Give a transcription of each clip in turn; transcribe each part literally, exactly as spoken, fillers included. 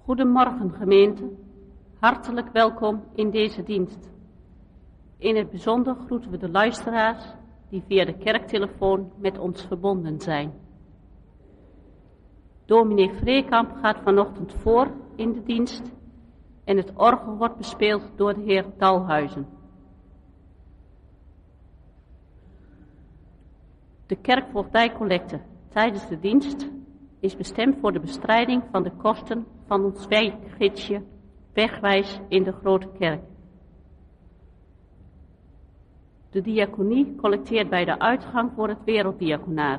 Goedemorgen gemeente, hartelijk welkom in deze dienst. In het bijzonder groeten we de luisteraars die via de kerktelefoon met ons verbonden zijn. Dominee Vreekamp gaat vanochtend voor in de dienst en het orgel wordt bespeeld door de heer Dalhuizen. De kerkvoogdijcollecte tijdens de dienst is bestemd voor de bestrijding van de kosten van ons wijkgidsje Wegwijs in de Grote Kerk. De diaconie collecteert bij de uitgang voor het werelddiaconaat.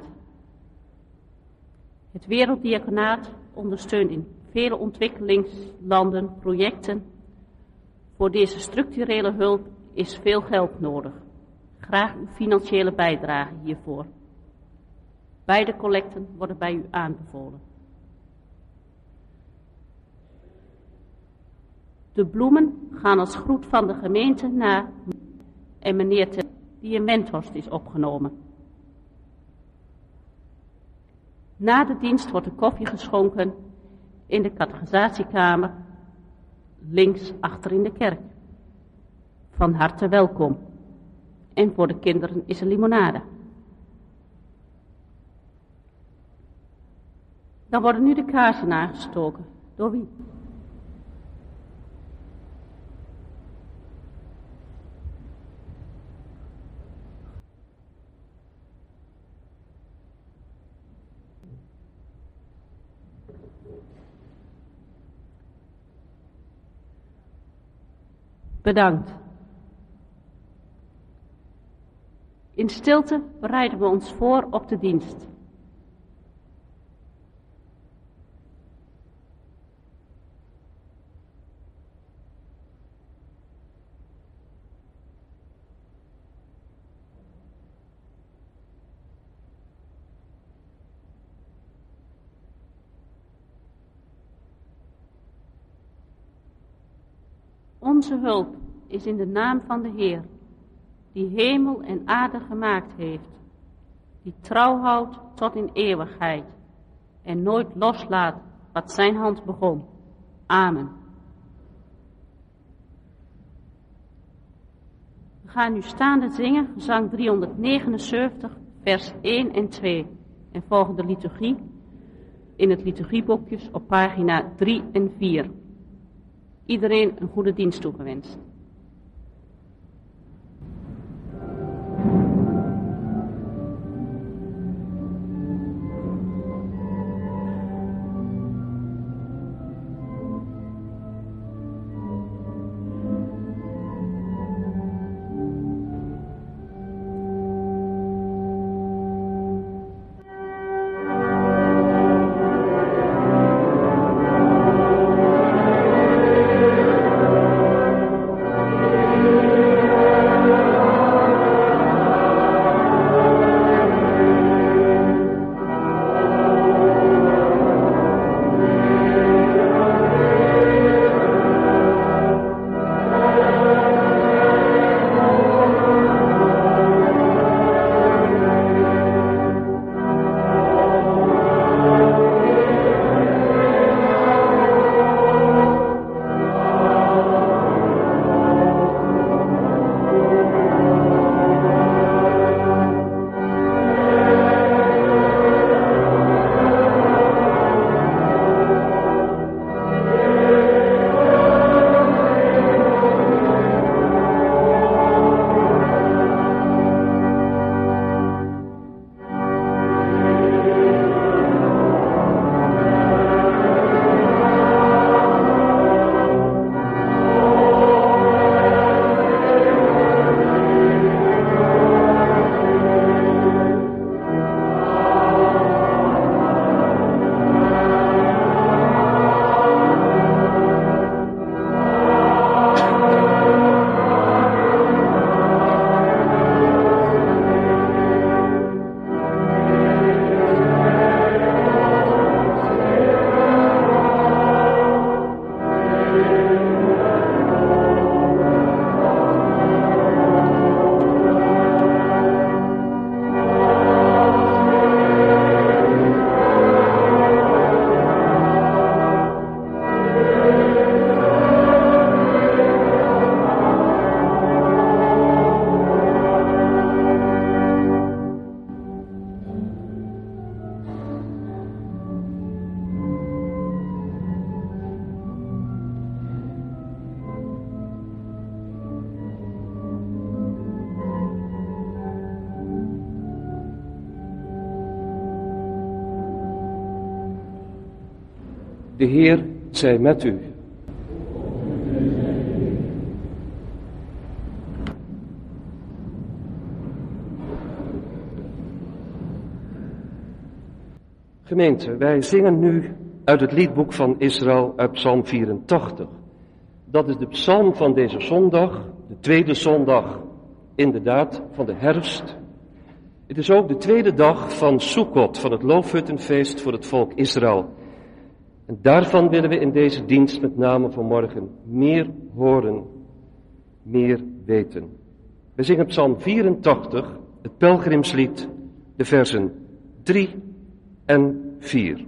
Het werelddiaconaat ondersteunt in vele ontwikkelingslanden projecten. Voor deze structurele hulp is veel geld nodig. Graag uw financiële bijdrage hiervoor. Beide collecten worden bij u aanbevolen. De bloemen gaan als groet van de gemeente naar en meneer Ter, die in Wenthorst is opgenomen. Na de dienst wordt de koffie geschonken in de catechisatiekamer, links achter in de kerk. Van harte welkom. En voor de kinderen is er limonade. Dan worden nu de kaarsen aangestoken. Door wie? Bedankt. In stilte bereiden we ons voor op de dienst. Onze hulp is in de naam van de Heer, die hemel en aarde gemaakt heeft, die trouw houdt tot in eeuwigheid en nooit loslaat wat zijn hand begon. Amen. We gaan nu staande zingen, gezang driehonderdnegenenzeventig, vers één en twee, en volgen de liturgie in het liturgieboekjes op pagina drie en vier. Iedereen een goede dienst toegewenst. Thank De Heer zij met u. Gemeente, wij zingen nu uit het liedboek van Israël uit Psalm vierentachtig. Dat is de psalm van deze zondag, de tweede zondag inderdaad van de herfst. Het is ook de tweede dag van Sukkot, van het loofhuttenfeest voor het volk Israël. En daarvan willen we in deze dienst met name vanmorgen meer horen, meer weten. We zingen Psalm vierentachtig, het pelgrimslied, de versen drie en vier.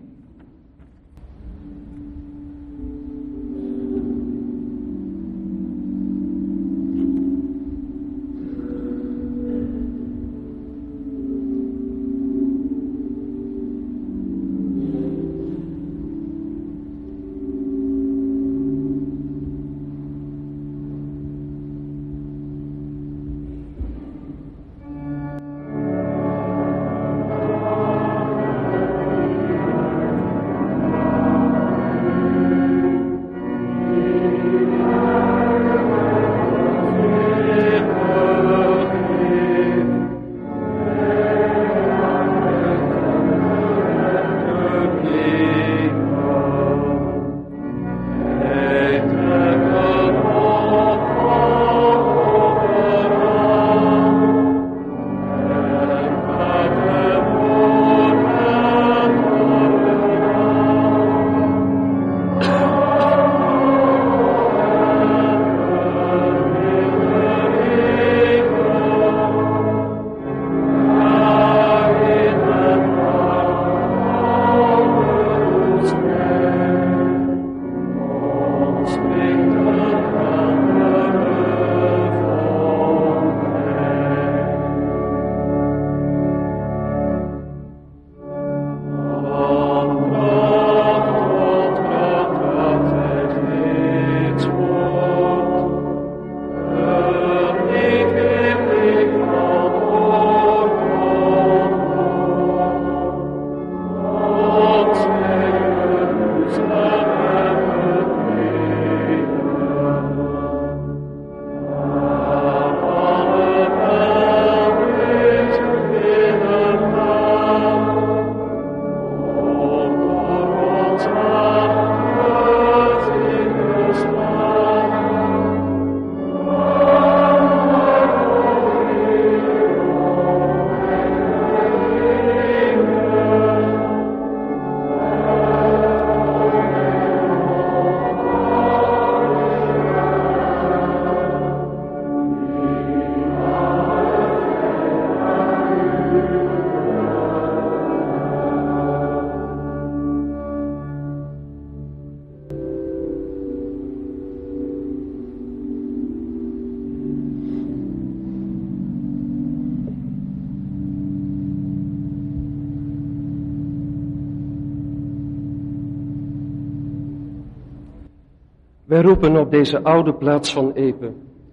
Wij roepen op deze oude plaats van Epe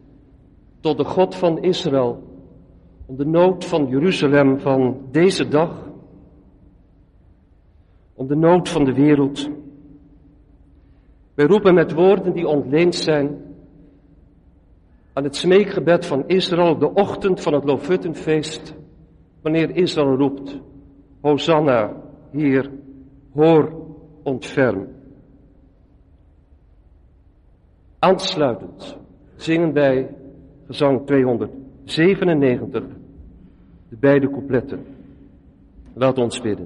tot de God van Israël om de nood van Jeruzalem van deze dag, om de nood van de wereld. Wij roepen met woorden die ontleend zijn aan het smeekgebed van Israël op de ochtend van het Loofhuttenfeest, wanneer Israël roept, Hosanna, Heer, hoor, ontferm. Aansluitend zingen wij gezang tweehonderdzevenennegentig, de beide coupletten. Laat ons bidden.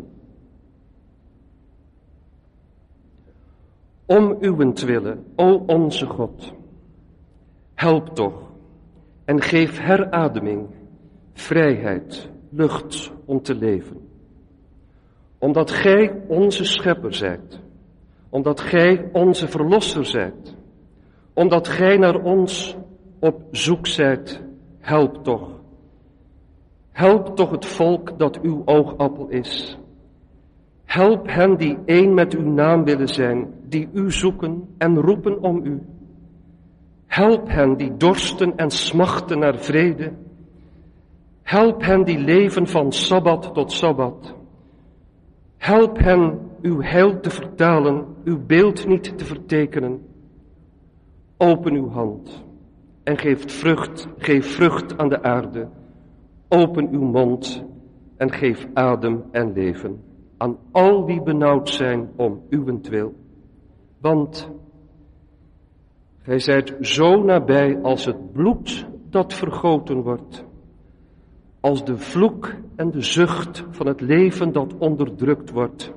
Om uwentwille, o onze God, help toch en geef herademing, vrijheid, lucht om te leven. Omdat gij onze schepper zijt, omdat gij onze verlosser zijt, omdat gij naar ons op zoek zijt, help toch. Help toch het volk dat uw oogappel is. Help hen die één met uw naam willen zijn, die u zoeken en roepen om u. Help hen die dorsten en smachten naar vrede. Help hen die leven van sabbat tot sabbat. Help hen uw heil te vertalen, uw beeld niet te vertekenen. Open uw hand en geef vrucht, geef vrucht aan de aarde. Open uw mond en geef adem en leven aan al wie benauwd zijn om uwentwil. Want gij zijt zo nabij als het bloed dat vergoten wordt, als de vloek en de zucht van het leven dat onderdrukt wordt.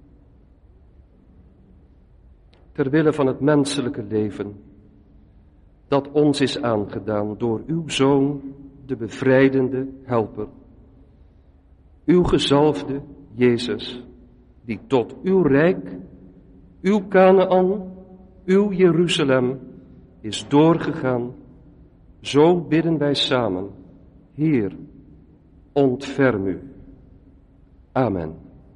Ter wille van het menselijke leven dat ons is aangedaan door uw Zoon, de bevrijdende helper. Uw gezalfde Jezus, die tot uw rijk, uw Kanaan, uw Jeruzalem is doorgegaan. Zo bidden wij samen, Heer, ontferm u. Amen.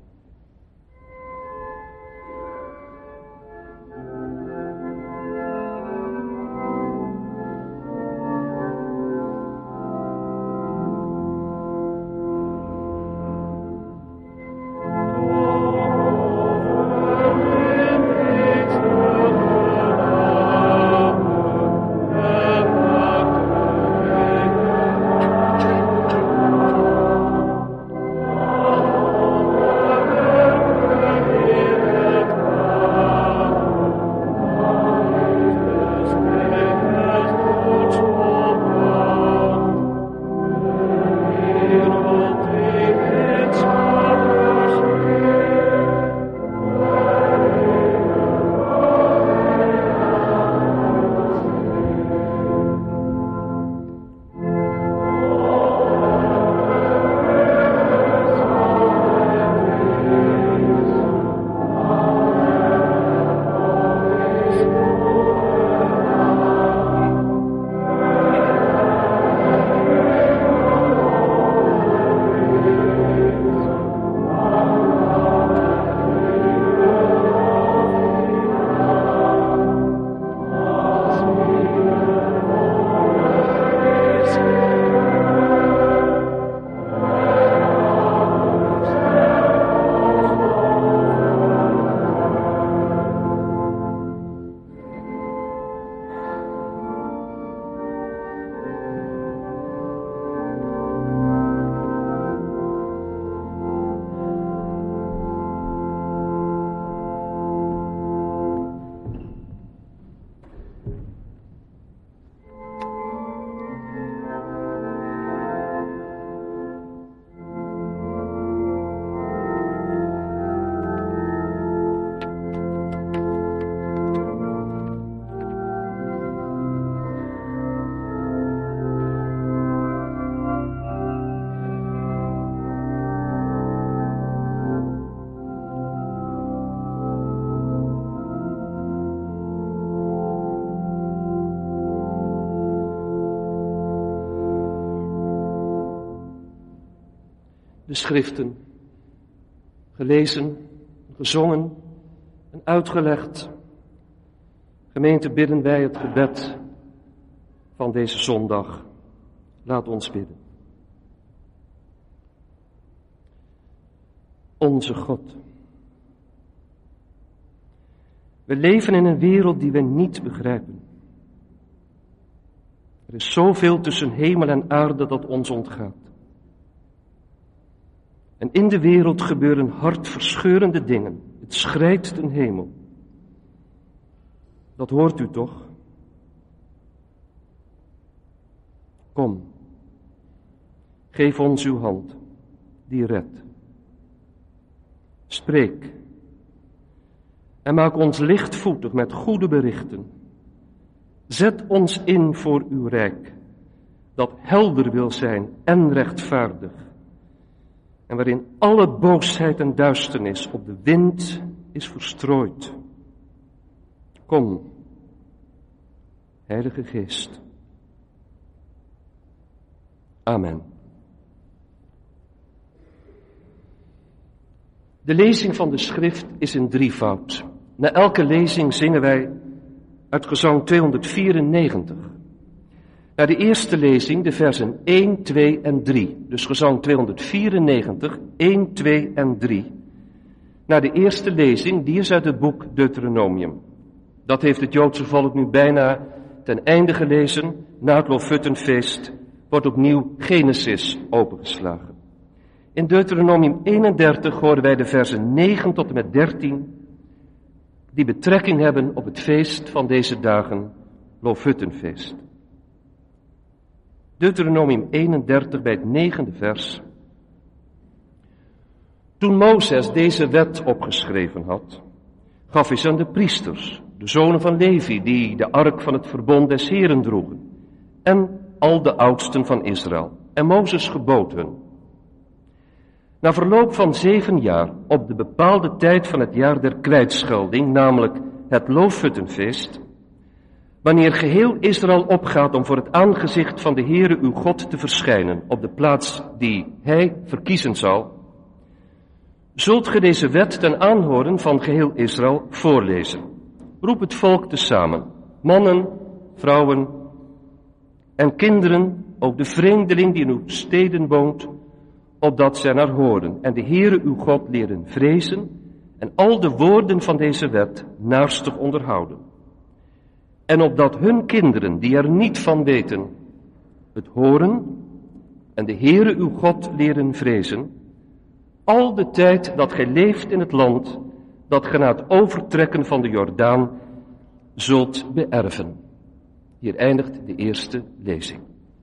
De schriften, gelezen, gezongen en uitgelegd. Gemeente, bidden wij het gebed van deze zondag. Laat ons bidden. Onze God. We leven in een wereld die we niet begrijpen. Er is zoveel tussen hemel en aarde dat ons ontgaat. En in de wereld gebeuren hartverscheurende dingen. Het schrijt ten hemel. Dat hoort u toch? Kom, geef ons uw hand, die redt. Spreek en maak ons lichtvoetig met goede berichten. Zet ons in voor uw rijk, dat helder wil zijn en rechtvaardig. En waarin alle boosheid en duisternis op de wind is verstrooid. Kom, Heilige Geest. Amen. De lezing van de schrift is in drievoud. Na elke lezing zingen wij uit gezang tweehonderdvierennegentig. Na de eerste lezing de versen één, twee en drie. Dus gezang tweehonderdvierennegentig, één, twee en drie. naar de eerste lezing, die is uit het boek Deuteronomium. Dat heeft het Joodse volk nu bijna ten einde gelezen. Na het Loofhuttenfeest wordt opnieuw Genesis opengeslagen. In Deuteronomium eenendertig horen wij de versen negen tot en met dertien, die betrekking hebben op het feest van deze dagen, Loofhuttenfeest. Deuteronomium eenendertig bij het negende vers. Toen Mozes deze wet opgeschreven had, gaf hij ze aan de priesters, de zonen van Levi, die de ark van het verbond des Heren droegen, en al de oudsten van Israël. En Mozes gebood hun: na verloop van zeven jaar, op de bepaalde tijd van het jaar der kwijtschelding, namelijk het Loofhuttenfeest, wanneer geheel Israël opgaat om voor het aangezicht van de Heere uw God te verschijnen, op de plaats die hij verkiezen zal, zult ge deze wet ten aanhoren van geheel Israël voorlezen. Roep het volk tezamen, mannen, vrouwen en kinderen, ook de vreemdeling die in uw steden woont, opdat zij naar horen en de Heere uw God leren vrezen en al de woorden van deze wet naarstig onderhouden. En opdat hun kinderen, die er niet van weten, het horen en de Heere uw God leren vrezen, al de tijd dat gij leeft in het land, dat ge na het overtrekken van de Jordaan zult beërven. Hier eindigt de eerste lezing.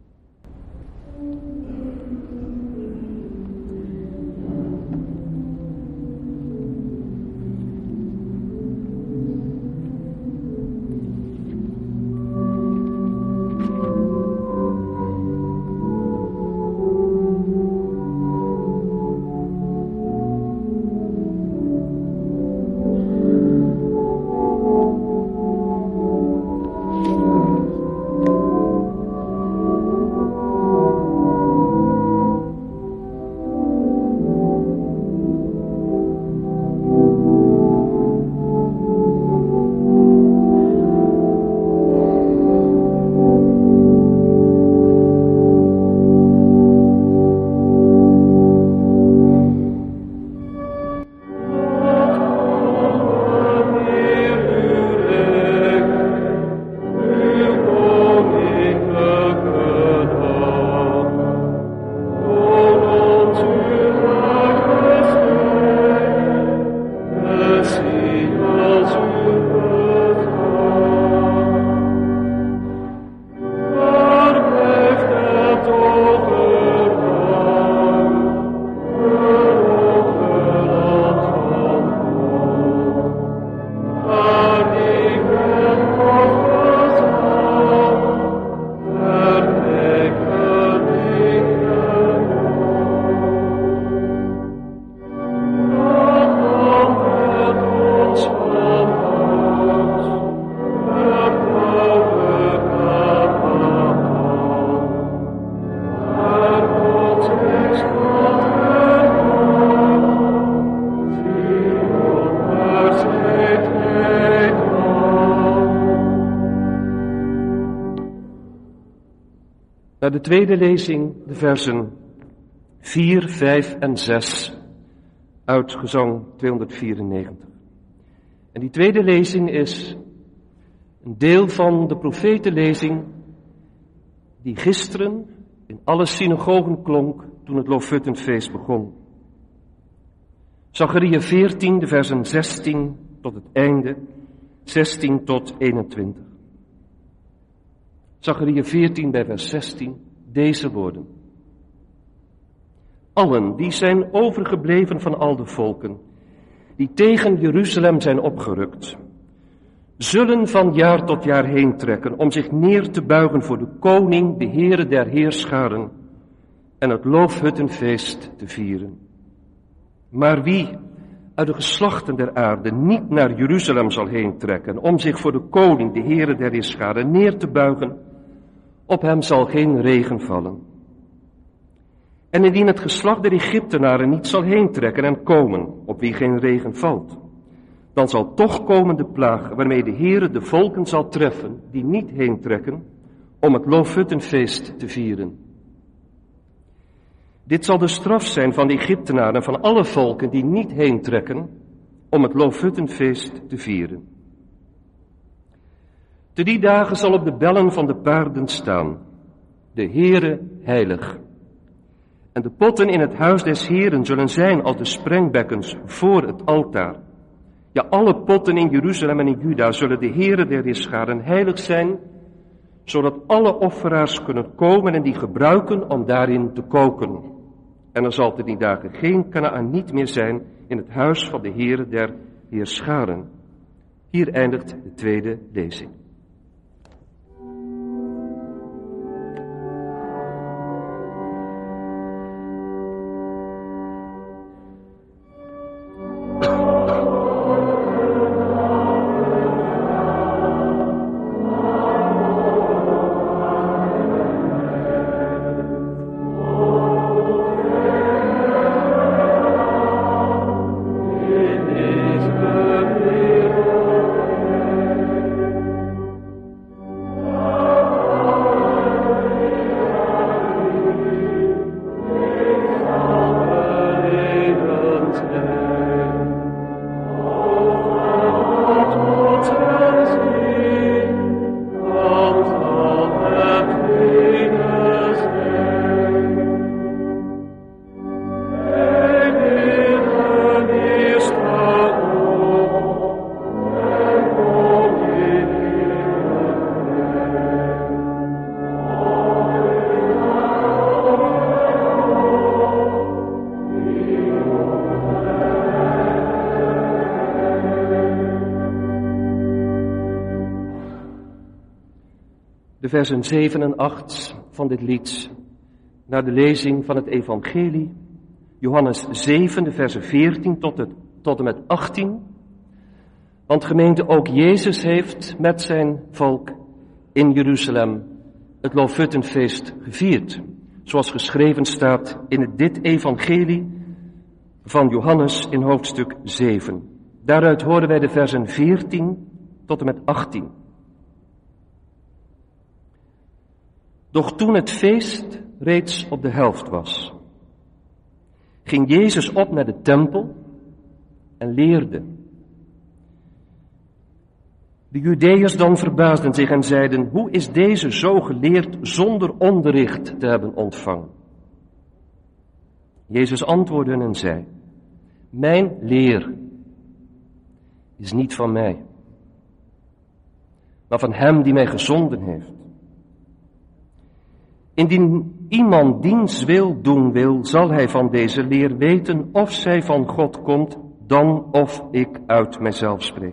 De tweede lezing, de versen vier, vijf en zes uit Gezang tweehonderdvierennegentig. En die tweede lezing is een deel van de profetenlezing die gisteren in alle synagogen klonk toen het Loofhuttenfeest begon. Zacharia veertien, de versen zestien tot het einde, zestien tot eenentwintig. Zacharia veertien bij vers zestien, deze woorden. Allen die zijn overgebleven van al de volken, die tegen Jeruzalem zijn opgerukt, zullen van jaar tot jaar heen trekken om zich neer te buigen voor de koning, de Heere der heerscharen, en het Loofhuttenfeest te vieren. Maar wie uit de geslachten der aarde niet naar Jeruzalem zal heen trekken om zich voor de koning, de Heere der heerscharen, neer te buigen, op hem zal geen regen vallen. En indien het geslacht der Egyptenaren niet zal heen trekken en komen, op wie geen regen valt, dan zal toch komen de plaag waarmee de Heere de volken zal treffen die niet heen trekken om het Loofhuttenfeest te vieren. Dit zal de straf zijn van de Egyptenaren en van alle volken die niet heen trekken om het Loofhuttenfeest te vieren. Te die dagen zal op de bellen van de paarden staan: de Heere heilig. En de potten in het huis des Heeren zullen zijn als de sprengbekkens voor het altaar. Ja, alle potten in Jeruzalem en in Juda zullen de Heere der Heerscharen heilig zijn, zodat alle offeraars kunnen komen en die gebruiken om daarin te koken. En er zal te die dagen geen Kanaaniet meer zijn in het huis van de Heere der Heerscharen. Hier eindigt de tweede lezing. De versen zeven en acht van dit lied, naar de lezing van het evangelie, Johannes zeven, de versen veertien tot, het, tot en met achttien. Want gemeente, ook Jezus heeft met zijn volk in Jeruzalem het Loofhuttenfeest gevierd. Zoals geschreven staat in het, dit evangelie van Johannes in hoofdstuk zeven. Daaruit horen wij de versen veertien tot en met achttien. Doch toen het feest reeds op de helft was, ging Jezus op naar de tempel en leerde. De Judeërs dan verbaasden zich en zeiden: hoe is deze zo geleerd zonder onderricht te hebben ontvangen? Jezus antwoordde hen en zei: mijn leer is niet van mij, maar van hem die mij gezonden heeft. Indien iemand diens wil doen wil, zal hij van deze leer weten of zij van God komt, dan of ik uit mijzelf spreek.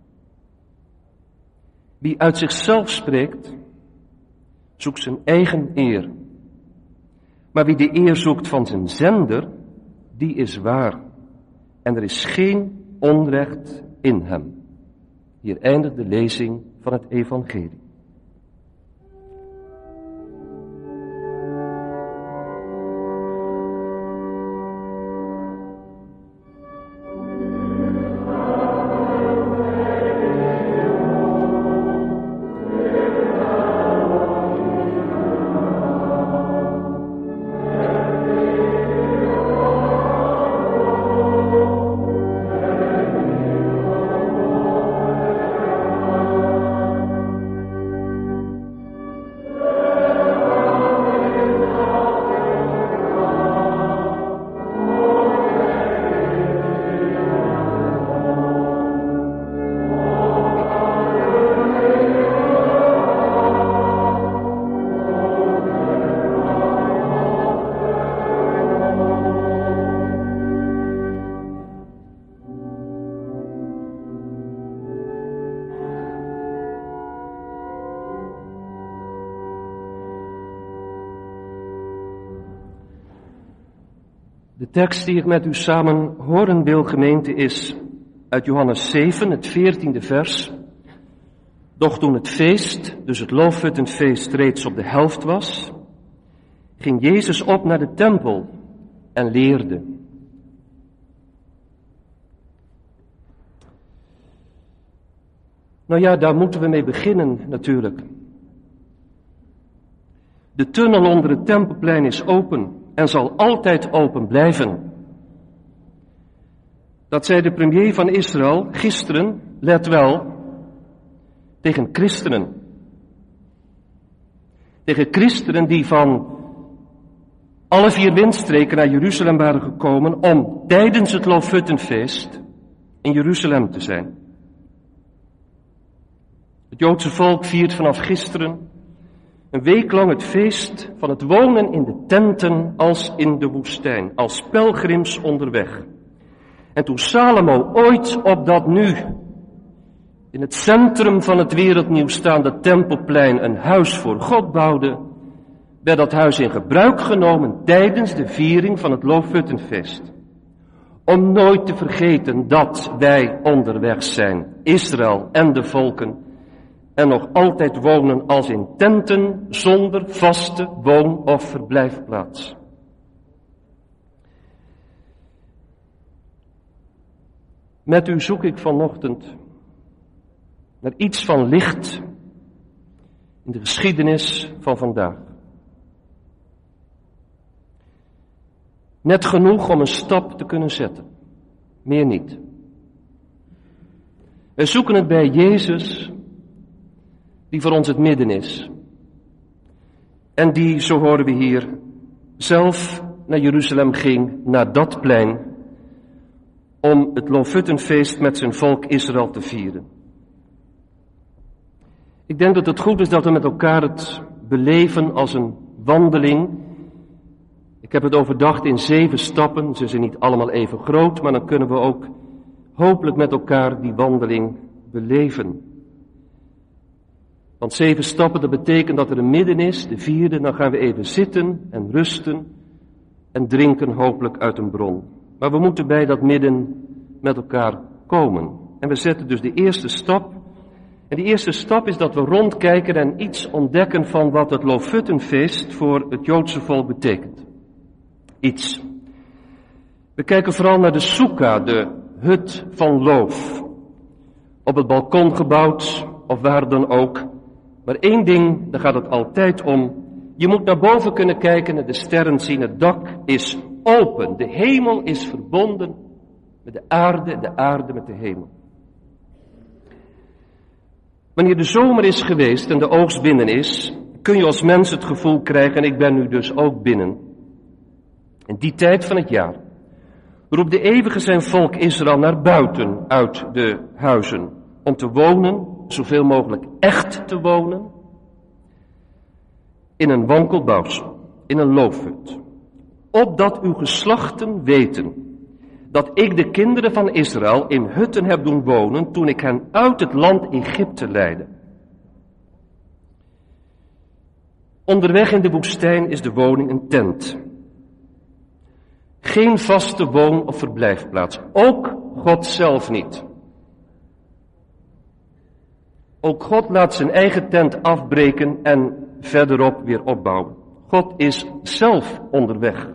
Wie uit zichzelf spreekt, zoekt zijn eigen eer. Maar wie de eer zoekt van zijn zender, die is waar. En er is geen onrecht in hem. Hier eindigt de lezing van het evangelie. De tekst die ik met u samen horen wil, gemeente, is uit Johannes zeven, het veertiende vers. Doch toen het feest, dus het Loofhuttenfeest, reeds op de helft was, ging Jezus op naar de tempel en leerde. Nou ja, daar moeten we mee beginnen natuurlijk. De tunnel onder het Tempelplein is open en zal altijd open blijven. Dat zei de premier van Israël gisteren, let wel, tegen christenen. Tegen christenen die van alle vier windstreken naar Jeruzalem waren gekomen om tijdens het Loofhuttenfeest in Jeruzalem te zijn. Het Joodse volk viert vanaf gisteren een week lang het feest van het wonen in de tenten als in de woestijn, als pelgrims onderweg. En toen Salomo ooit op dat nu in het centrum van het wereldnieuws staande Tempelplein een huis voor God bouwde, werd dat huis in gebruik genomen tijdens de viering van het Loofhuttenfeest. Om nooit te vergeten dat wij onderweg zijn, Israël en de volken, en nog altijd wonen als in tenten zonder vaste woon- of verblijfplaats. Met u zoek ik vanochtend naar iets van licht in de geschiedenis van vandaag. Net genoeg om een stap te kunnen zetten, meer niet. We zoeken het bij Jezus, die voor ons het midden is. En die, zo horen we hier, zelf naar Jeruzalem ging, naar dat plein, om het Loofhuttenfeest met zijn volk Israël te vieren. Ik denk dat het goed is dat we met elkaar het beleven als een wandeling. Ik heb het overdacht in zeven stappen, ze zijn niet allemaal even groot, maar dan kunnen we ook hopelijk met elkaar die wandeling beleven. Want zeven stappen, dat betekent dat er een midden is, de vierde, dan gaan we even zitten en rusten en drinken hopelijk uit een bron. Maar we moeten bij dat midden met elkaar komen. En we zetten dus de eerste stap. En die eerste stap is dat we rondkijken en iets ontdekken van wat het Loofhuttenfeest voor het Joodse volk betekent. Iets. We kijken vooral naar de soeka, de hut van loof. Op het balkon gebouwd of waar dan ook. Maar één ding, daar gaat het altijd om. Je moet naar boven kunnen kijken en de sterren zien. Het dak is open. De hemel is verbonden met de aarde en de aarde met de hemel. Wanneer de zomer is geweest en de oogst binnen is, kun je als mens het gevoel krijgen, en ik ben nu dus ook binnen. In die tijd van het jaar roept de eeuwige zijn volk Israël naar buiten uit de huizen. Om te wonen, zoveel mogelijk echt te wonen, in een wankelbouwsel, in een loofhut. Opdat uw geslachten weten dat ik de kinderen van Israël in hutten heb doen wonen toen ik hen uit het land Egypte leidde. Onderweg in de woestijn is de woning een tent. Geen vaste woon- of verblijfplaats. Ook God zelf niet. Ook God laat zijn eigen tent afbreken en verderop weer opbouwen. God is zelf onderweg.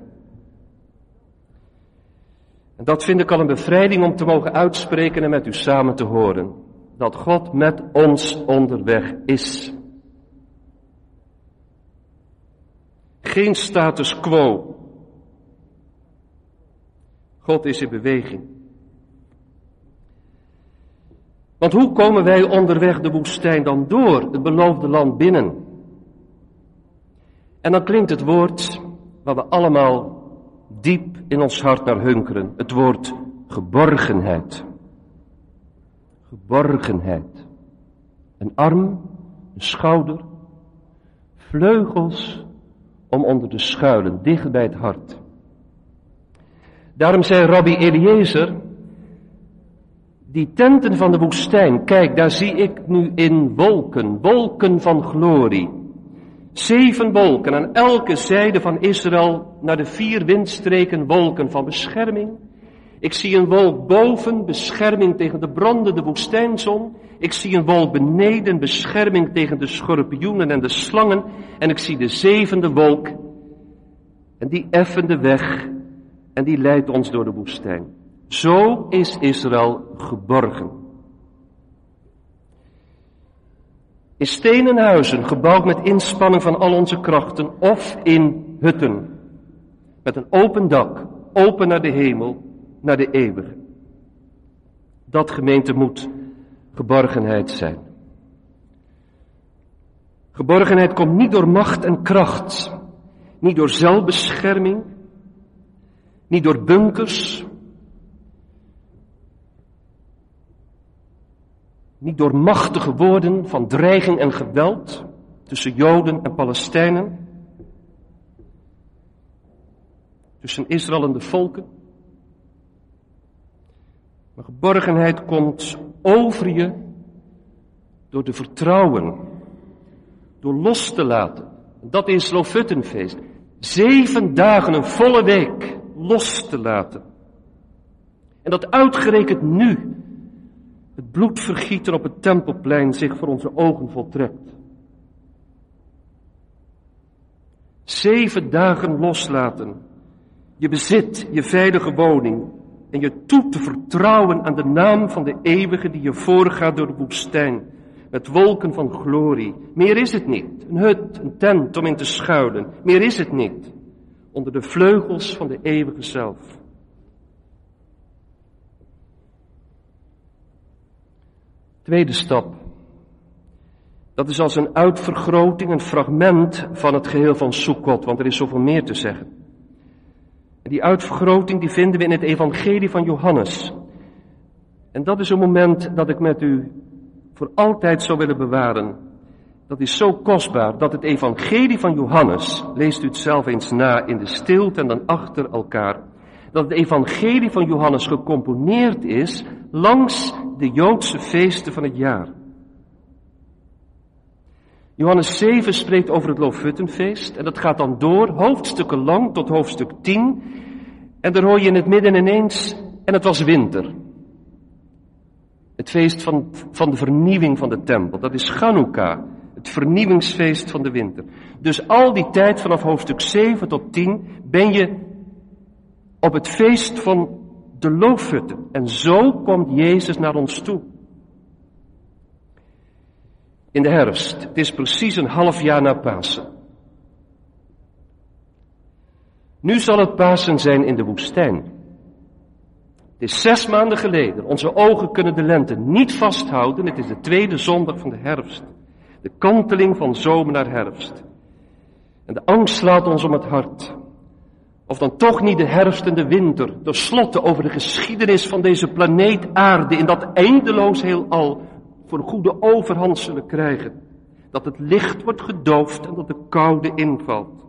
En dat vind ik al een bevrijding om te mogen uitspreken en met u samen te horen. Dat God met ons onderweg is. Geen status quo. God is in beweging. Want hoe komen wij onderweg de woestijn dan door, het beloofde land binnen? En dan klinkt het woord waar we allemaal diep in ons hart naar hunkeren. Het woord geborgenheid. Geborgenheid. Een arm, een schouder, vleugels om onder te schuilen, dicht bij het hart. Daarom zei Rabbi Eliezer, die tenten van de woestijn, kijk, daar zie ik nu in wolken, wolken van glorie. Zeven wolken, aan elke zijde van Israël naar de vier windstreken wolken van bescherming. Ik zie een wolk boven, bescherming tegen de brandende woestijnzon. Ik zie een wolk beneden, bescherming tegen de schorpioenen en de slangen. En ik zie de zevende wolk. En die effen de weg en die leidt ons door de woestijn. Zo is Israël geborgen. In stenen huizen, gebouwd met inspanning van al onze krachten, of in hutten. Met een open dak, open naar de hemel, naar de eeuwige. Dat, gemeente, moet geborgenheid zijn. Geborgenheid komt niet door macht en kracht, niet door zelfbescherming, niet door bunkers, niet door machtige woorden van dreiging en geweld tussen Joden en Palestijnen, tussen Israël en de volken. Maar geborgenheid komt over je door te vertrouwen, door los te laten. Dat is Loofhuttenfeest. Zeven dagen, een volle week, los te laten. En dat uitgerekend nu het bloedvergieten op het Tempelplein zich voor onze ogen voltrekt. Zeven dagen loslaten. Je bezit, je veilige woning. En je toe te vertrouwen aan de naam van de eeuwige die je voorgaat door de woestijn. Met wolken van glorie. Meer is het niet. Een hut, een tent om in te schuilen. Meer is het niet. Onder de vleugels van de eeuwige zelf. Tweede stap. Dat is als een uitvergroting, een fragment van het geheel van Sukkot, want er is zoveel meer te zeggen. En die uitvergroting die vinden we in het evangelie van Johannes. En dat is een moment dat ik met u voor altijd zou willen bewaren. Dat is zo kostbaar dat het evangelie van Johannes, leest u het zelf eens na in de stilte en dan achter elkaar, dat het evangelie van Johannes gecomponeerd is langs de Joodse feesten van het jaar. Johannes zeven spreekt over het Loofhuttenfeest en dat gaat dan door, hoofdstukken lang tot hoofdstuk tien. En daar hoor je in het midden ineens, en het was winter. Het feest van, van de vernieuwing van de tempel, dat is Chanukka, het vernieuwingsfeest van de winter. Dus al die tijd vanaf hoofdstuk zeven tot tien ben je op het feest van de loofhutten. En zo komt Jezus naar ons toe. In de herfst, het is precies een half jaar na Pasen. Nu zal het Pasen zijn in de woestijn. Het is zes maanden geleden. Onze ogen kunnen de lente niet vasthouden. Het is de tweede zondag van de herfst. De kanteling van zomer naar herfst. En de angst slaat ons om het hart. Of dan toch niet de herfst en de winter, de slotten over de geschiedenis van deze planeet aarde in dat eindeloos heelal voor goede overhand zullen krijgen. Dat het licht wordt gedoofd en dat de koude invalt.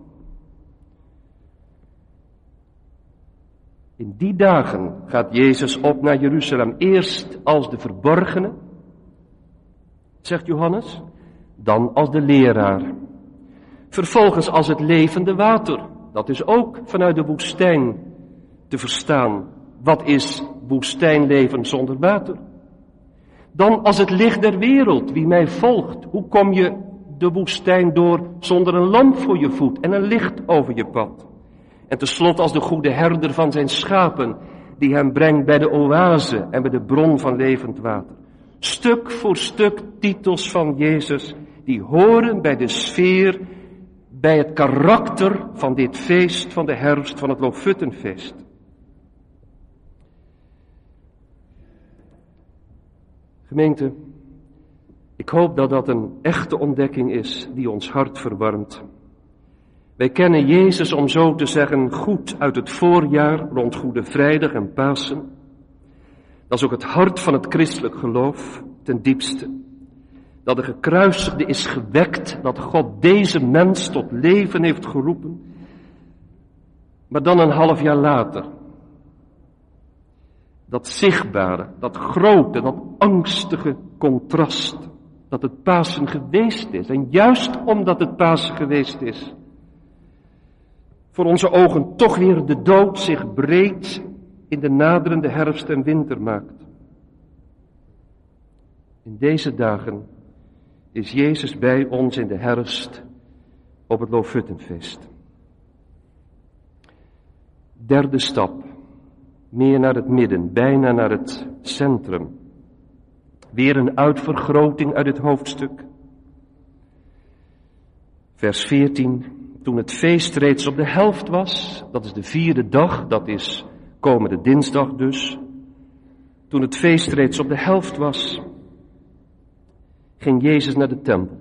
In die dagen gaat Jezus op naar Jeruzalem. Eerst als de verborgene, zegt Johannes, dan als de leraar. Vervolgens als het levende water. Dat is ook vanuit de woestijn te verstaan. Wat is woestijnleven zonder water? Dan als het licht der wereld, wie mij volgt. Hoe kom je de woestijn door zonder een lamp voor je voet en een licht over je pad? En tenslotte als de goede herder van zijn schapen, die hem brengt bij de oase en bij de bron van levend water. Stuk voor stuk titels van Jezus, die horen bij de sfeer, bij het karakter van dit feest van de herfst, van het Loofhuttenfeest. Gemeente, ik hoop dat dat een echte ontdekking is die ons hart verwarmt. Wij kennen Jezus, om zo te zeggen, goed uit het voorjaar rond Goede Vrijdag en Pasen. Dat is ook het hart van het christelijk geloof ten diepste. Dat de gekruisigde is gewekt, dat God deze mens tot leven heeft geroepen. Maar dan een half jaar later, dat zichtbare, dat grote, dat angstige contrast, dat het Pasen geweest is. En juist omdat het Pasen geweest is, voor onze ogen toch weer de dood zich breed in de naderende herfst en winter maakt. In deze dagen is Jezus bij ons in de herfst op het Loofhuttenfeest. Derde stap, meer naar het midden, bijna naar het centrum. Weer een uitvergroting uit het hoofdstuk. Vers veertien, toen het feest reeds op de helft was, dat is de vierde dag, dat is komende dinsdag dus, Toen het feest reeds op de helft was, ging Jezus naar de tempel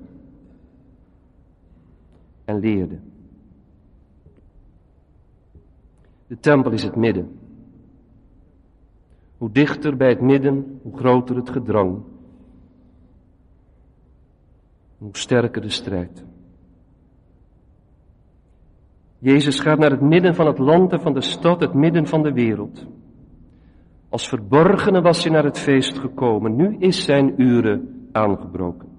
en leerde. De tempel is het midden. Hoe dichter bij het midden, hoe groter het gedrang. Hoe sterker de strijd. Jezus gaat naar het midden van het land en van de stad, het midden van de wereld. Als verborgene was hij naar het feest gekomen. Nu is zijn uren aangebroken.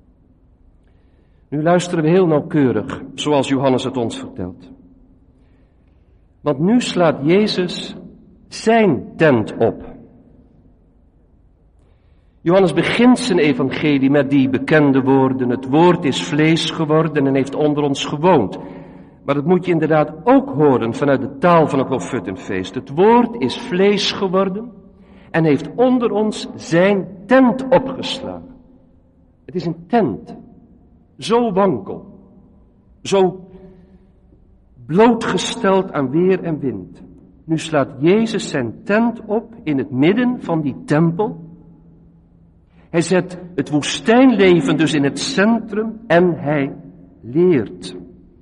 Nu luisteren we heel nauwkeurig, zoals Johannes het ons vertelt. Want nu slaat Jezus zijn tent op. Johannes begint zijn evangelie met die bekende woorden. Het woord is vlees geworden en heeft onder ons gewoond. Maar dat moet je inderdaad ook horen vanuit de taal van het Lofutenfeest. Het woord is vlees geworden en heeft onder ons zijn tent opgeslagen. Het is een tent. Zo wankel. Zo blootgesteld aan weer en wind. Nu slaat Jezus zijn tent op in het midden van die tempel. Hij zet het woestijnleven dus in het centrum en hij leert.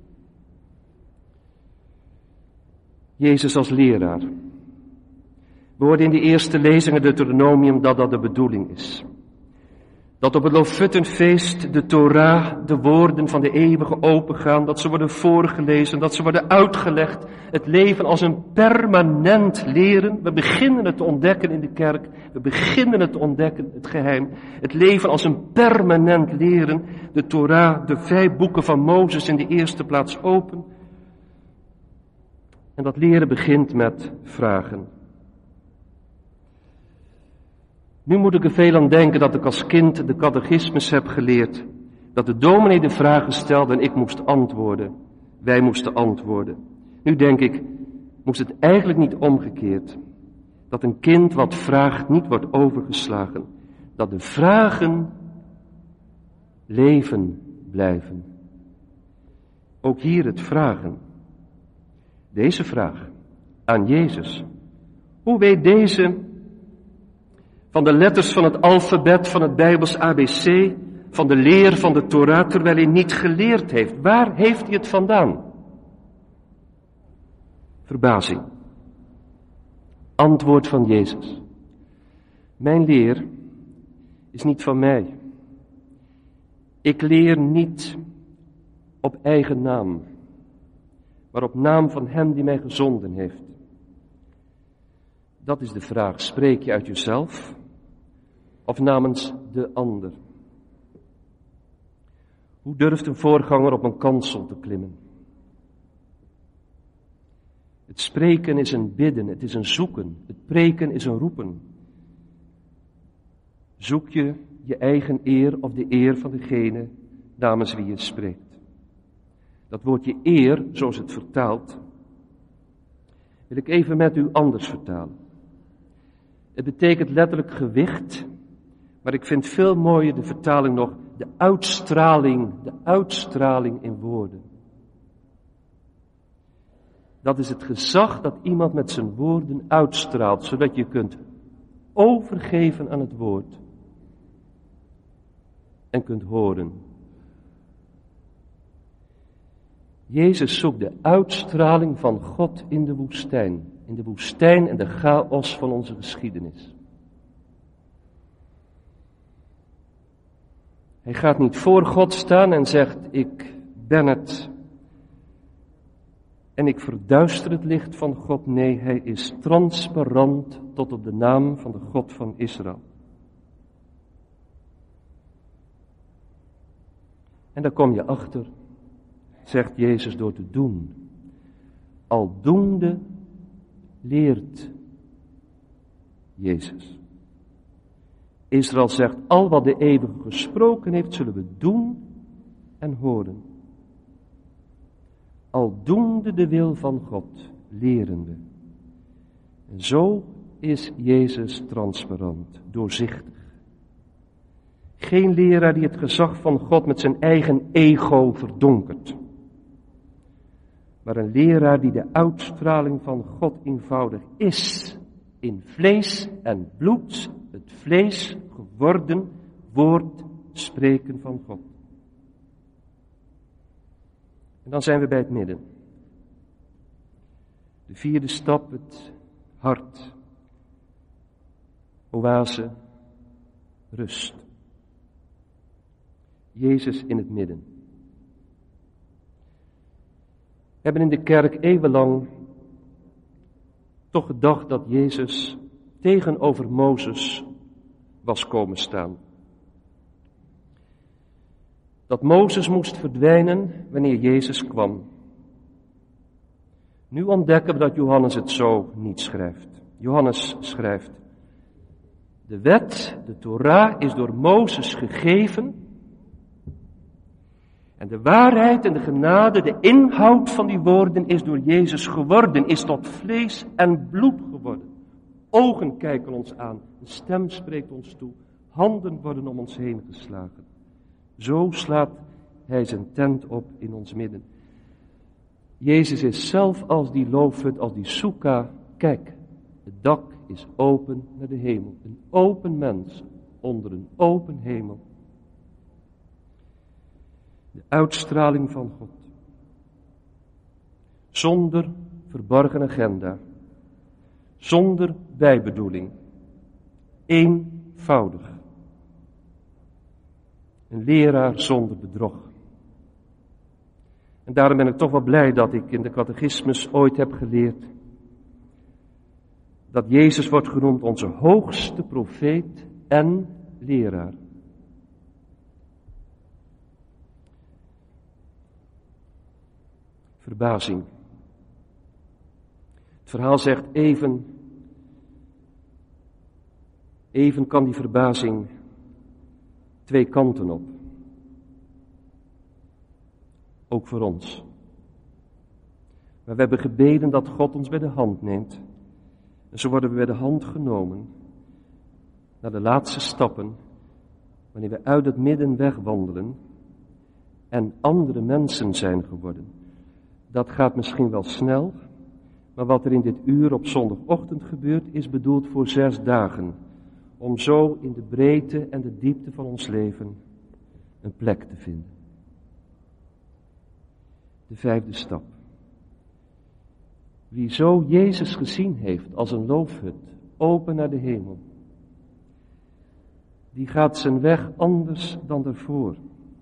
Jezus als leraar. We hoorden in de eerste lezingen Deuteronomium dat dat de bedoeling is. Dat op het Lofutenfeest de Torah, de woorden van de eeuwige opengaan, dat ze worden voorgelezen, dat ze worden uitgelegd. Het leven als een permanent leren. We beginnen het te ontdekken in de kerk. We beginnen het te ontdekken, het geheim. Het leven als een permanent leren. De Torah, de vijf boeken van Mozes in de eerste plaats open. En dat leren begint met vragen. Nu moet ik er veel aan denken dat ik als kind de catechismus heb geleerd. Dat de dominee de vragen stelde en ik moest antwoorden. Wij moesten antwoorden. Nu denk ik, moest het eigenlijk niet omgekeerd. Dat een kind wat vraagt niet wordt overgeslagen. Dat de vragen leven blijven. Ook hier het vragen. Deze vraag aan Jezus. Hoe weet deze van de letters van het alfabet van het Bijbels A B C, van de leer van de Torah, terwijl hij niet geleerd heeft? Waar heeft hij het vandaan? Verbazing. Antwoord van Jezus. Mijn leer is niet van mij. Ik leer niet op eigen naam, maar op naam van hem die mij gezonden heeft. Dat is de vraag. Spreek je uit jezelf of namens de ander? Hoe durft een voorganger op een kansel te klimmen? Het spreken is een bidden, het is een zoeken. Het preken is een roepen. Zoek je je eigen eer of de eer van degene namens wie je spreekt? Dat woordje eer, zoals het vertaalt, wil ik even met u anders vertalen. Het betekent letterlijk gewicht, maar ik vind veel mooier de vertaling nog, de uitstraling, de uitstraling in woorden. Dat is het gezag dat iemand met zijn woorden uitstraalt, zodat je kunt overgeven aan het woord en kunt horen. Jezus zoekt de uitstraling van God in de woestijn. In de woestijn en de chaos van onze geschiedenis. Hij gaat niet voor God staan en zegt, ik ben het. En ik verduister het licht van God. Nee, hij is transparant tot op de naam van de God van Israël. En daar kom je achter, zegt Jezus, door te doen. Aldoende leert Jezus. Israël zegt, al wat de eeuwige gesproken heeft, zullen we doen en horen. Aldoende de wil van God leren we. En zo is Jezus transparant, doorzichtig. Geen leraar die het gezag van God met zijn eigen ego verdonkert. Maar een leraar die de uitstraling van God eenvoudig is in vlees en bloed, het vlees geworden woord spreken van God. En dan zijn we bij het midden. De vierde stap, het hart. Oase, rust. Jezus in het midden. We hebben in de kerk eeuwenlang toch gedacht dat Jezus tegenover Mozes was komen staan. Dat Mozes moest verdwijnen wanneer Jezus kwam. Nu ontdekken we dat Johannes het zo niet schrijft. Johannes schrijft: de wet, de Torah, is door Mozes gegeven. En de waarheid en de genade, de inhoud van die woorden is door Jezus geworden, is tot vlees en bloed geworden. Ogen kijken ons aan, een stem spreekt ons toe, handen worden om ons heen geslagen. Zo slaat hij zijn tent op in ons midden. Jezus is zelf als die loofhut, als die soeka. Kijk, het dak is open naar de hemel. Een open mens onder een open hemel. De uitstraling van God. Zonder verborgen agenda. Zonder bijbedoeling. Eenvoudig. Een leraar zonder bedrog. En daarom ben ik toch wel blij dat ik in de catechismus ooit heb geleerd dat Jezus wordt genoemd onze hoogste profeet en leraar. Verbazing. Het verhaal zegt even, even kan die verbazing twee kanten op. Ook voor ons. Maar we hebben gebeden dat God ons bij de hand neemt. En zo worden we bij de hand genomen naar de laatste stappen, wanneer we uit het midden wegwandelen en andere mensen zijn geworden. Dat gaat misschien wel snel, maar wat er in dit uur op zondagochtend gebeurt, is bedoeld voor zes dagen. Om zo in de breedte en de diepte van ons leven een plek te vinden. De vijfde stap. Wie zo Jezus gezien heeft als een loofhut, open naar de hemel, die gaat zijn weg anders dan daarvoor.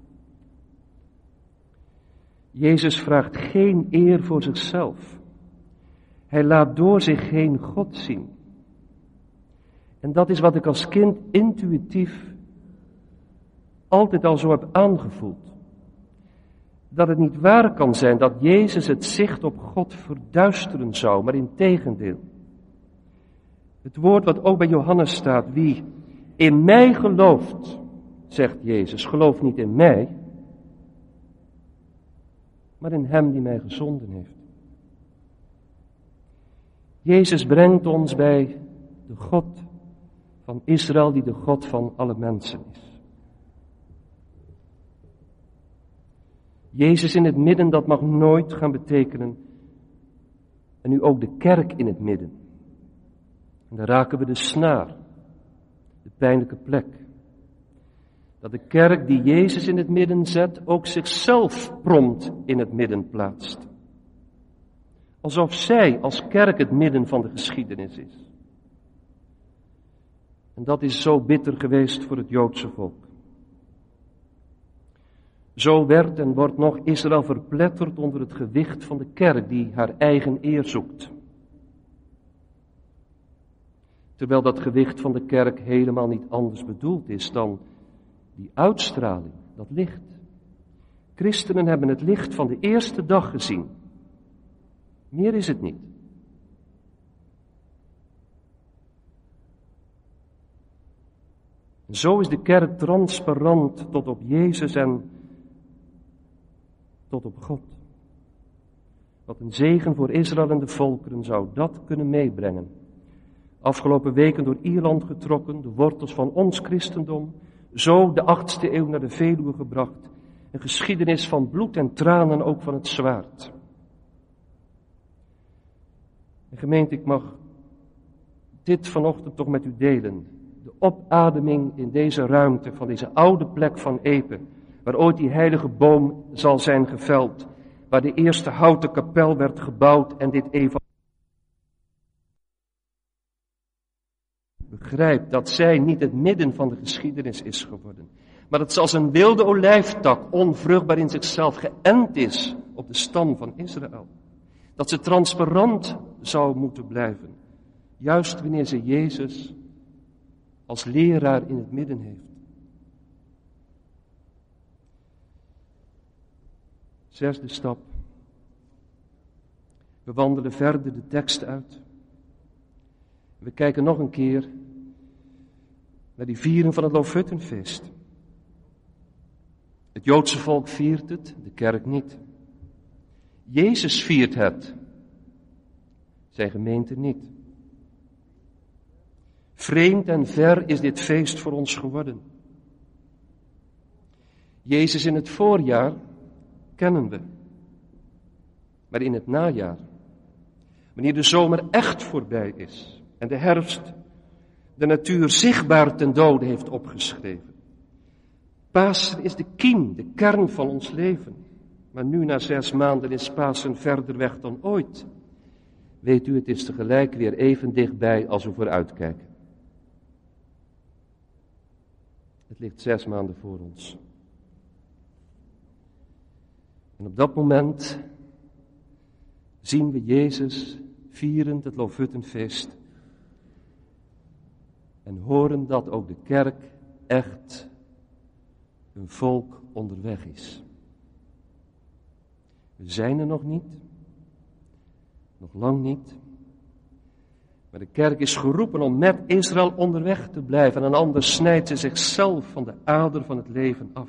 Jezus vraagt geen eer voor zichzelf. Hij laat door zich heen God zien. En dat is wat ik als kind intuïtief altijd al zo heb aangevoeld. Dat het niet waar kan zijn dat Jezus het zicht op God verduisteren zou, maar integendeel. Het woord wat ook bij Johannes staat, wie in mij gelooft, zegt Jezus, gelooft niet in mij, maar in hem die mij gezonden heeft. Jezus brengt ons bij de God van Israël, die de God van alle mensen is. Jezus in het midden, dat mag nooit gaan betekenen. En nu ook de kerk in het midden. En dan raken we de snaar, de pijnlijke plek. Dat de kerk die Jezus in het midden zet, ook zichzelf prompt in het midden plaatst. Alsof zij als kerk het midden van de geschiedenis is. En dat is zo bitter geweest voor het Joodse volk. Zo werd en wordt nog Israël verpletterd onder het gewicht van de kerk die haar eigen eer zoekt. Terwijl dat gewicht van de kerk helemaal niet anders bedoeld is dan die uitstraling, dat licht. Christenen hebben het licht van de eerste dag gezien. Meer is het niet. En zo is de kerk transparant tot op Jezus en tot op God. Wat een zegen voor Israël en de volkeren zou dat kunnen meebrengen. Afgelopen weken door Ierland getrokken, de wortels van ons christendom, zo de achtste eeuw naar de Veluwe gebracht. Een geschiedenis van bloed en tranen, ook van het zwaard. En gemeente, ik mag dit vanochtend toch met u delen. De opademing in deze ruimte van deze oude plek van Epe, waar ooit die heilige boom zal zijn geveld, waar de eerste houten kapel werd gebouwd en dit evangelie. Begrijp dat zij niet het midden van de geschiedenis is geworden, maar dat ze als een wilde olijftak onvruchtbaar in zichzelf geënt is op de stam van Israël. Dat ze transparant zou moeten blijven, juist wanneer ze Jezus als leraar in het midden heeft. Zesde stap. We wandelen verder de tekst uit. We kijken nog een keer naar die vieren van het Loofhuttenfeest. Het Joodse volk viert het, de kerk niet. Jezus viert het, zijn gemeente niet. Vreemd en ver is dit feest voor ons geworden. Jezus in het voorjaar kennen we, maar in het najaar, wanneer de zomer echt voorbij is en de herfst de natuur zichtbaar ten dode heeft opgeschreven. Pasen is de kiem, de kern van ons leven. Maar nu na zes maanden is Pasen verder weg dan ooit. Weet u, het is tegelijk weer even dichtbij als we vooruitkijken. Het ligt zes maanden voor ons. En op dat moment zien we Jezus vierend het Loofhuttenfeest. En horen dat ook de kerk echt een volk onderweg is. We zijn er nog niet, nog lang niet. Maar de kerk is geroepen om met Israël onderweg te blijven. En anders snijdt ze zichzelf van de ader van het leven af.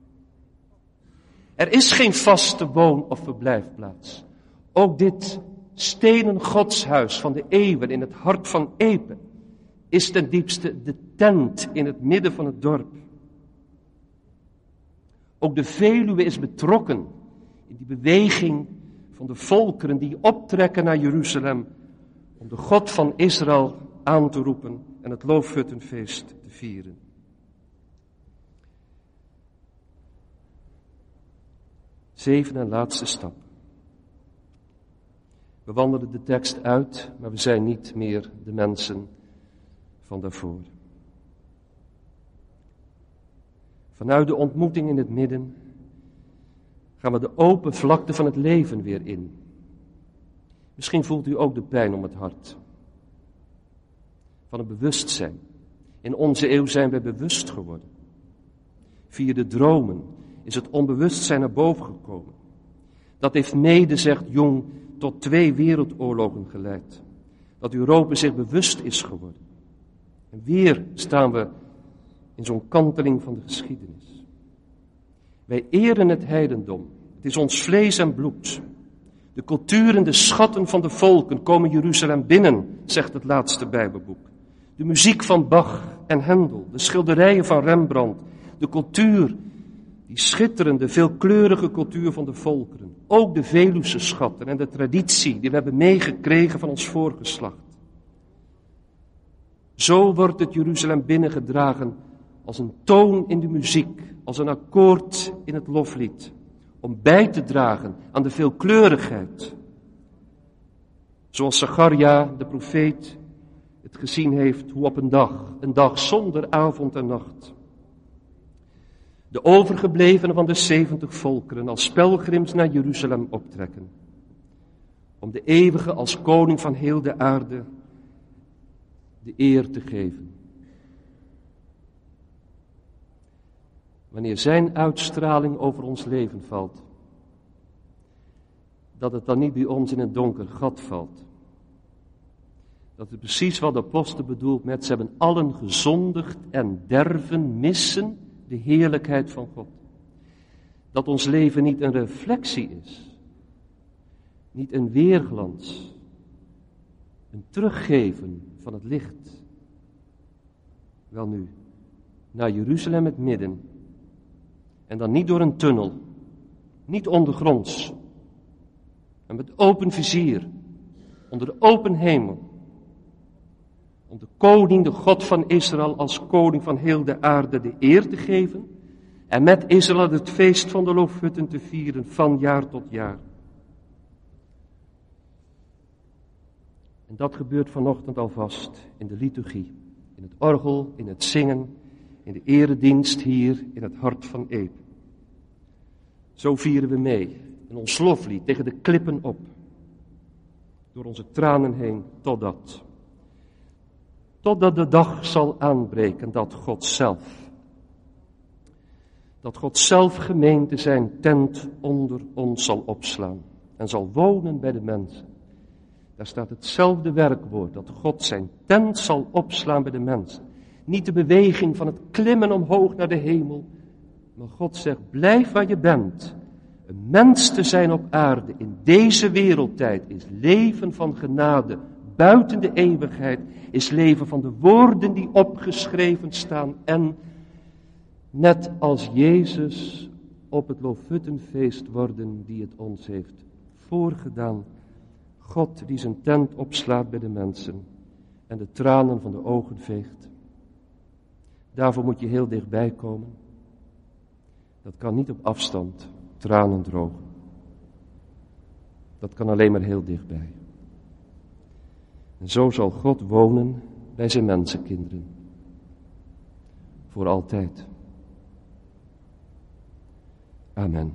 Er is geen vaste woon- of verblijfplaats. Ook dit stenen godshuis van de eeuwen in het hart van Epe is ten diepste de tent in het midden van het dorp. Ook de Veluwe is betrokken in die beweging van de volkeren die optrekken naar Jeruzalem om de God van Israël aan te roepen en het Loofhuttenfeest te vieren. Zevende en laatste stap. We wandelen de tekst uit, maar we zijn niet meer de mensen van daarvoor. Vanuit de ontmoeting in het midden gaan we de open vlakte van het leven weer in. Misschien voelt u ook de pijn om het hart. Van het bewustzijn. In onze eeuw zijn we bewust geworden. Via de dromen is het onbewustzijn naar boven gekomen. Dat heeft mede, zegt Jung, tot twee wereldoorlogen geleid. Dat Europa zich bewust is geworden. En weer staan we in zo'n kanteling van de geschiedenis. Wij eren het heidendom. Het is ons vlees en bloed. De cultuur en de schatten van de volken komen Jeruzalem binnen, zegt het laatste Bijbelboek. De muziek van Bach en Hendel, de schilderijen van Rembrandt, de cultuur, die schitterende, veelkleurige cultuur van de volkeren. Ook de Veluwse schatten en de traditie die we hebben meegekregen van ons voorgeslacht. Zo wordt het Jeruzalem binnengedragen als een toon in de muziek, als een akkoord in het loflied. Om bij te dragen aan de veelkleurigheid. Zoals Zacharia, de profeet, het gezien heeft, hoe op een dag, een dag zonder avond en nacht, de overgeblevenen van de zeventig volkeren als pelgrims naar Jeruzalem optrekken. Om de eeuwige als koning van heel de aarde de eer te geven. Wanneer zijn uitstraling over ons leven valt, dat het dan niet bij ons in een donker gat valt. Dat is precies wat de apostel bedoelt met: ze hebben allen gezondigd en derven, missen de heerlijkheid van God. Dat ons leven niet een reflectie is, niet een weerglans, een teruggeven van het licht. Welnu, naar Jeruzalem het midden. En dan niet door een tunnel, niet ondergronds, maar met open vizier, onder de open hemel. om de koning, de God van Israël, als koning van heel de aarde de eer te geven en met Israël het feest van de loofhutten te vieren van jaar tot jaar. En dat gebeurt vanochtend alvast in de liturgie, in het orgel, in het zingen, in de eredienst hier in het hart van Epe. Zo vieren we mee in ons loflied tegen de klippen op, door onze tranen heen, totdat, totdat de dag zal aanbreken dat God zelf, dat God zelf gemeente zijn tent onder ons zal opslaan en zal wonen bij de mensen. Daar staat hetzelfde werkwoord, dat God zijn tent zal opslaan bij de mensen. Niet de beweging van het klimmen omhoog naar de hemel, maar God zegt, blijf waar je bent. Een mens te zijn op aarde in deze wereldtijd is leven van genade buiten de eeuwigheid, is leven van de woorden die opgeschreven staan en net als Jezus op het Loofhuttenfeest worden die het ons heeft voorgedaan. God die zijn tent opslaat bij de mensen en de tranen van de ogen veegt. Daarvoor moet je heel dichtbij komen. Dat kan niet op afstand, tranen drogen. Dat kan alleen maar heel dichtbij. En zo zal God wonen bij zijn mensenkinderen. Voor altijd. Amen.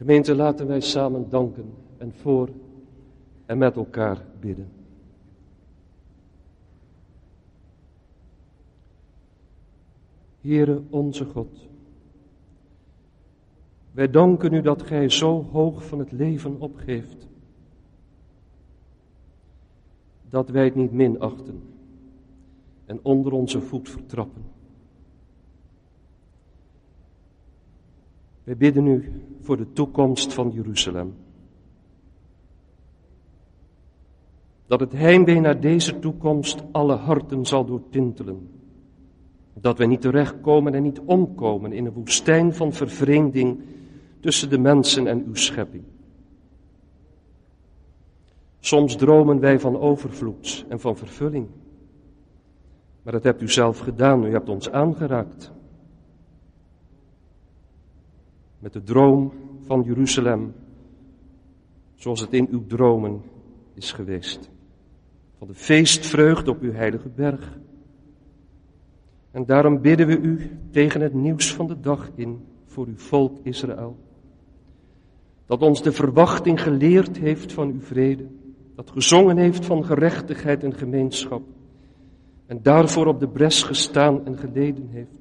Gemeente, laten wij samen danken en voor en met elkaar bidden. Heere onze God, wij danken u dat gij zo hoog van het leven opgeeft, dat wij het niet minachten en onder onze voet vertrappen. Wij bidden u voor de toekomst van Jeruzalem. Dat het heimwee naar deze toekomst alle harten zal doortintelen. Dat wij niet terechtkomen en niet omkomen in een woestijn van vervreemding tussen de mensen en uw schepping. Soms dromen wij van overvloed en van vervulling. Maar dat hebt u zelf gedaan, u hebt ons aangeraakt. Met de droom van Jeruzalem, zoals het in uw dromen is geweest. Van de feestvreugde op uw heilige berg. En daarom bidden we u tegen het nieuws van de dag in voor uw volk Israël. Dat ons de verwachting geleerd heeft van uw vrede. Dat gezongen heeft van gerechtigheid en gemeenschap. En daarvoor op de bres gestaan en geleden heeft.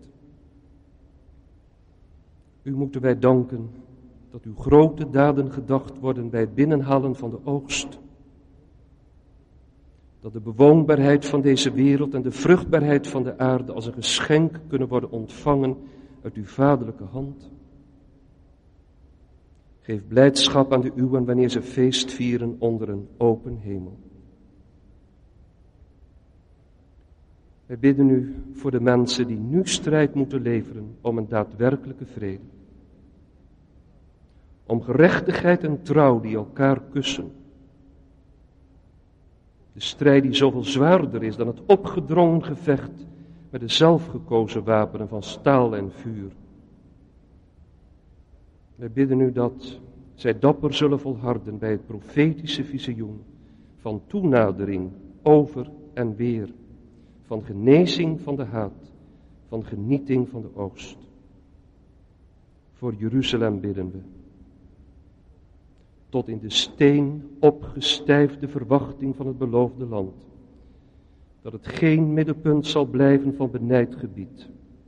U moeten wij danken dat uw grote daden gedacht worden bij het binnenhalen van de oogst. Dat de bewoonbaarheid van deze wereld en de vruchtbaarheid van de aarde als een geschenk kunnen worden ontvangen uit uw vaderlijke hand. Geef blijdschap aan de uwen wanneer ze feest vieren onder een open hemel. Wij bidden u voor de mensen die nu strijd moeten leveren om een daadwerkelijke vrede. Om gerechtigheid en trouw die elkaar kussen. De strijd die zoveel zwaarder is dan het opgedrongen gevecht met de zelfgekozen wapenen van staal en vuur. Wij bidden u dat zij dapper zullen volharden bij het profetische visioen van toenadering over en weer, van genezing van de haat, van genieting van de oogst. Voor Jeruzalem bidden we. Tot in de steen opgestijfde verwachting van het beloofde land. Dat het geen middelpunt zal blijven van benijd gebied.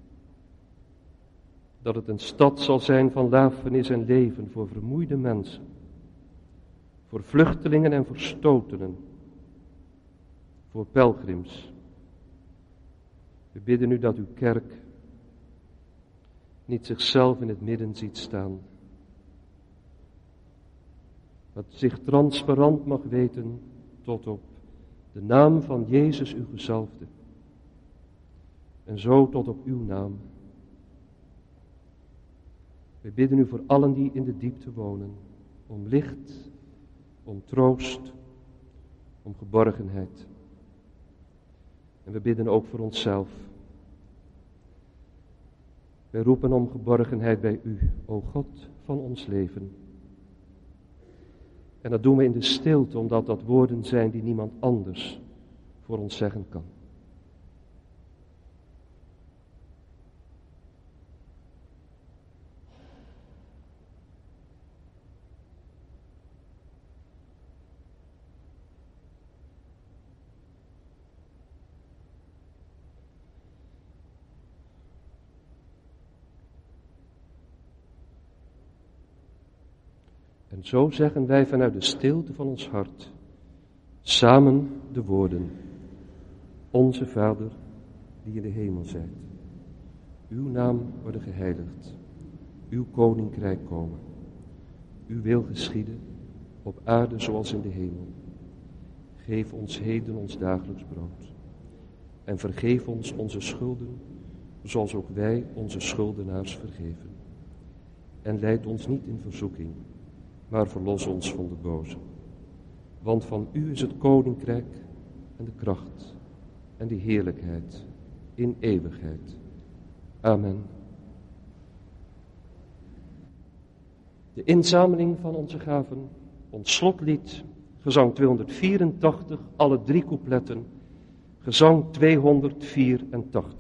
Dat het een stad zal zijn van lafenis en leven voor vermoeide mensen. Voor vluchtelingen en verstotenen. Voor pelgrims. We bidden u dat uw kerk niet zichzelf in het midden ziet staan. Dat zich transparant mag weten tot op de naam van Jezus uw gezalfde. En zo tot op uw naam. We bidden u voor allen die in de diepte wonen. Om licht, om troost, om geborgenheid. En we bidden ook voor onszelf. Wij roepen om geborgenheid bij u, o God van ons leven. En dat doen we in de stilte, omdat dat woorden zijn die niemand anders voor ons zeggen kan. En zo zeggen wij vanuit de stilte van ons hart, samen de woorden. Onze Vader, die in de hemel zijt. Uw naam worden geheiligd. Uw koninkrijk komen. Uw wil geschieden, op aarde zoals in de hemel. Geef ons heden ons dagelijks brood. En vergeef ons onze schulden, zoals ook wij onze schuldenaars vergeven. En leid ons niet in verzoeking, maar verlos ons van de boze. Want van u is het koninkrijk en de kracht en de heerlijkheid in eeuwigheid. Amen. De inzameling van onze gaven, ons slotlied, gezang tweehonderdvierentachtig, alle drie coupletten, gezang tweehonderdvierentachtig.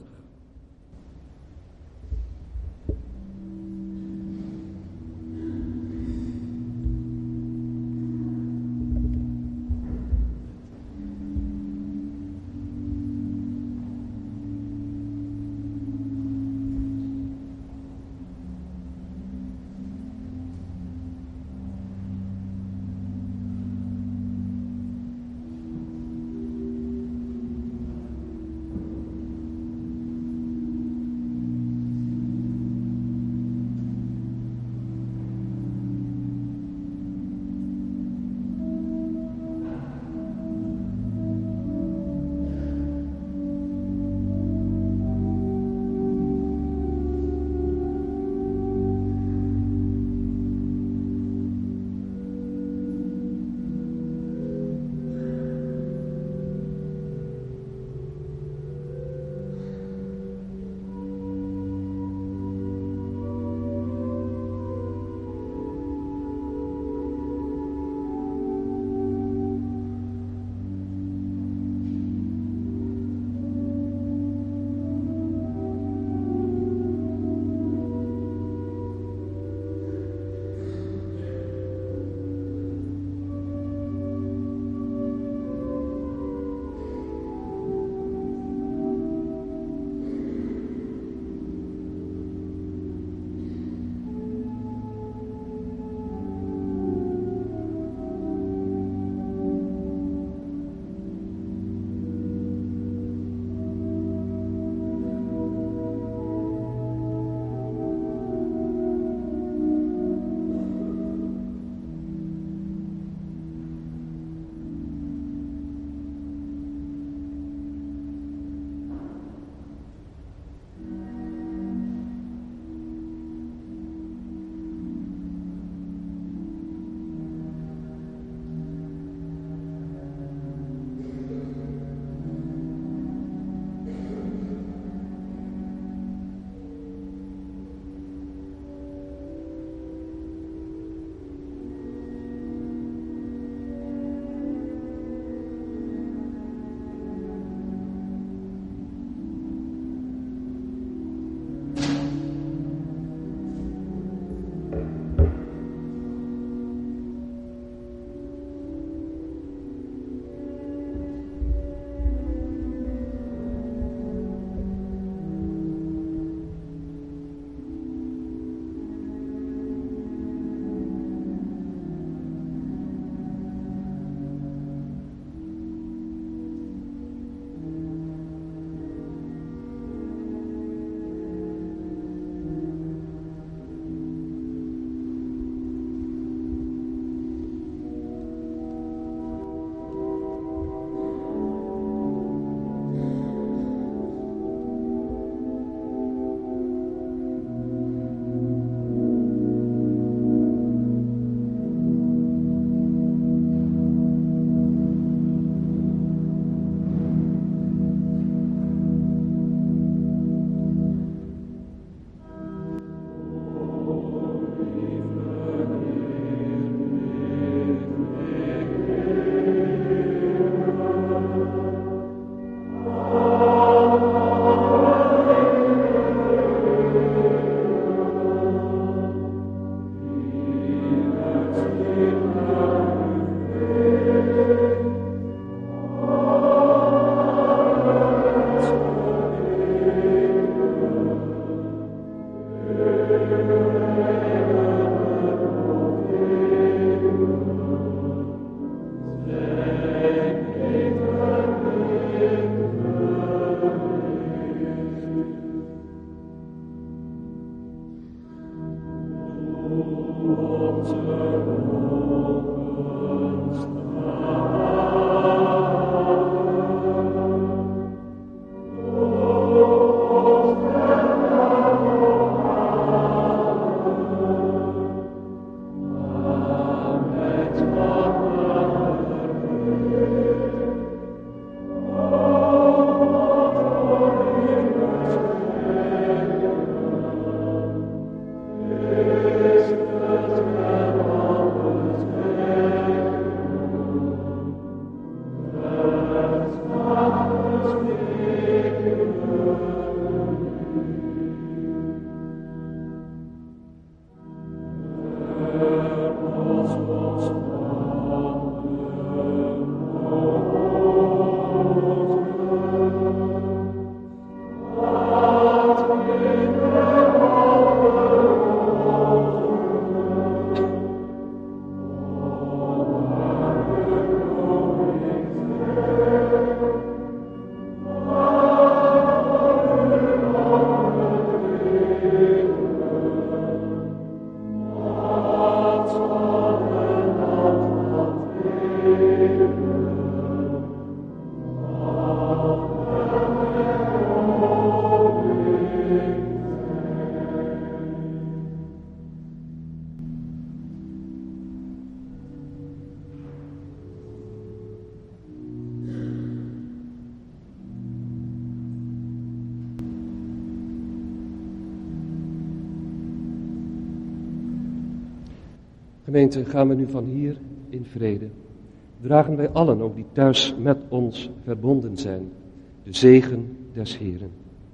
Gemeente, gaan we nu van hier in vrede. Dragen wij allen, ook die thuis met ons verbonden zijn, de zegen des Heeren.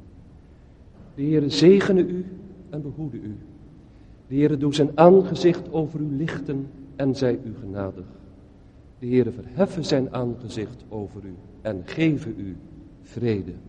De Heere zegene u en behoede u. De Heere doe zijn aangezicht over u lichten en zij u genadig. De Heere verheffe zijn aangezicht over u en geve u vrede.